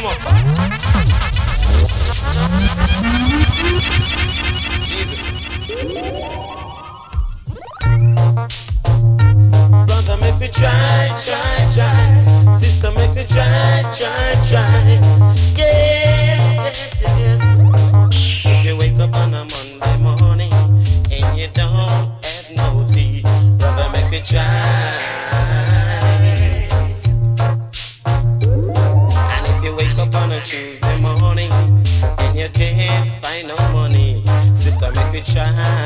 Come on. Jesus. Brother, make me try, try, try. Sister, make me try, try, try. Yes, yes. If you wake up on a Monday morning and you don't have no tea, brother, make me try. And if you wake up on a Tuesday morning and you can't find no money, sister, make me try.